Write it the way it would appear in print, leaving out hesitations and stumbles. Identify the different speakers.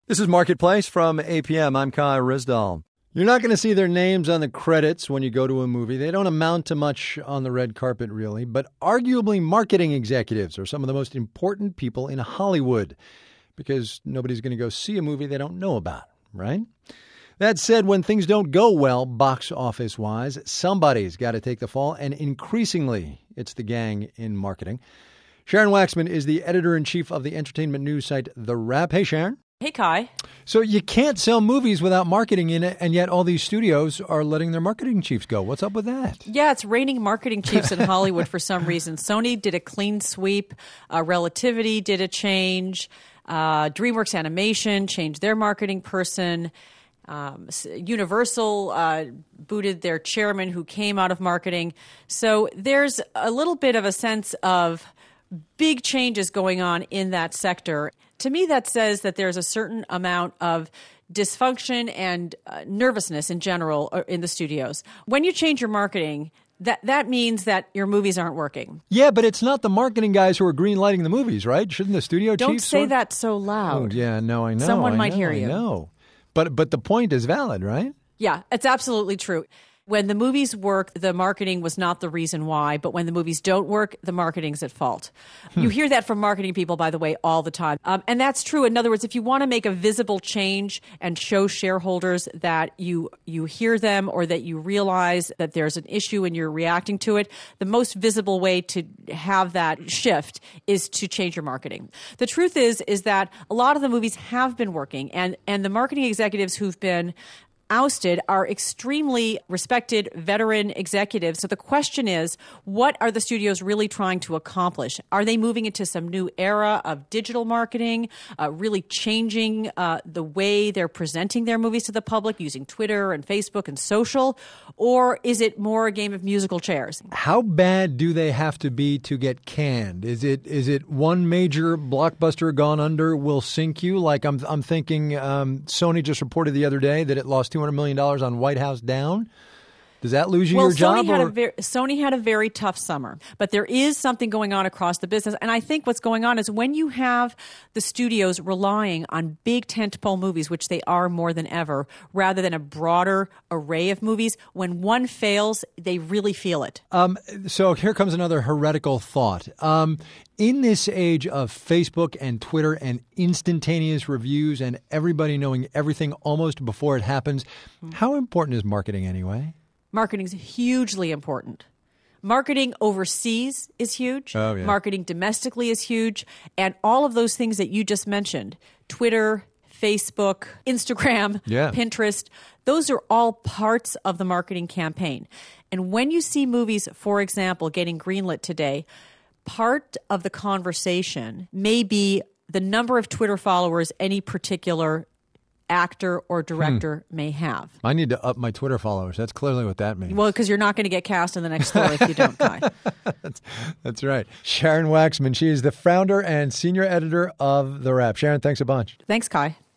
Speaker 1: This is Marketplace from APM. I'm Kai Rizdal. You're not going to see their names on the credits when you go to a movie. They don't amount to much on the red carpet, really. But arguably, marketing executives are some of the most important people in Hollywood because nobody's going to go see a movie they don't know about, right? That said, when things don't go well, box office-wise, somebody's got to take the fall, and increasingly, it's the gang in marketing. Sharon Waxman is the editor-in-chief of the entertainment news site The Wrap. Hey, Sharon.
Speaker 2: Hey, Kai.
Speaker 1: So you can't sell movies without marketing in it, and yet all these studios are letting their marketing chiefs go. What's up with that?
Speaker 2: Yeah, it's raining marketing chiefs in Hollywood for some reason. Sony did a clean sweep. Relativity did a change. DreamWorks Animation changed their marketing person. Universal booted their chairman who came out of marketing. So there's a little bit of a sense of big changes going on in that sector. To me, that says that there's a certain amount of dysfunction and nervousness in general in the studios. When you change your marketing, that means that your movies aren't working.
Speaker 1: Yeah, but it's not the marketing guys who are green-lighting the movies, right? Shouldn't the studio chiefs?
Speaker 2: Don't say that so loud.
Speaker 1: Oh, yeah, no, I know.
Speaker 2: Someone might hear you.
Speaker 1: I know. But the point is valid, right?
Speaker 2: Yeah, it's absolutely true. When the movies work, the marketing was not the reason why, but when the movies don't work, the marketing's at fault. You hear that from marketing people, by the way, all the time. And that's true. In other words, if you want to make a visible change and show shareholders that you hear them or that you realize that there's an issue and you're reacting to it, the most visible way to have that shift is to change your marketing. The truth is that a lot of the movies have been working, and the marketing executives who've been ousted are extremely respected veteran executives. So the question is, what are the studios really trying to accomplish? Are they moving into some new era of digital marketing, really changing the way they're presenting their movies to the public using Twitter and Facebook and social? Or is it more a game of musical chairs?
Speaker 1: How bad do they have to be to get canned? Is it one major blockbuster gone under will sink you? Like I'm thinking Sony just reported the other day that it lost $200 million on White House Down. Does that lose you your job?
Speaker 2: Sony had a very tough summer, but there is something going on across the business. And I think what's going on is when you have the studios relying on big tentpole movies, which they are more than ever, rather than a broader array of movies, when one fails, they really feel it.
Speaker 1: So here comes another heretical thought. In this age of Facebook and Twitter and instantaneous reviews and everybody knowing everything almost before it happens, how important is marketing anyway?
Speaker 2: Marketing is hugely important. Marketing overseas is huge.
Speaker 1: Oh, yeah.
Speaker 2: Marketing domestically is huge. And all of those things that you just mentioned, Twitter, Facebook, Instagram, Pinterest, those are all parts of the marketing campaign. And when you see movies, for example, getting greenlit today, part of the conversation may be the number of Twitter followers any particular actor or director may have.
Speaker 1: I need to up my Twitter followers. That's clearly what that means.
Speaker 2: Well, because you're not going to get cast in the next Thor if you don't, Kai.
Speaker 1: That's right. Sharon Waxman. She is the founder and senior editor of The Wrap. Sharon, thanks a bunch.
Speaker 2: Thanks, Kai.